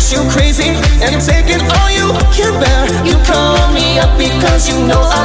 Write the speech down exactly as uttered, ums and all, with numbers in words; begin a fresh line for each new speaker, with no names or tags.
you crazy, and I'm taking all you can bear. You call me up because you know I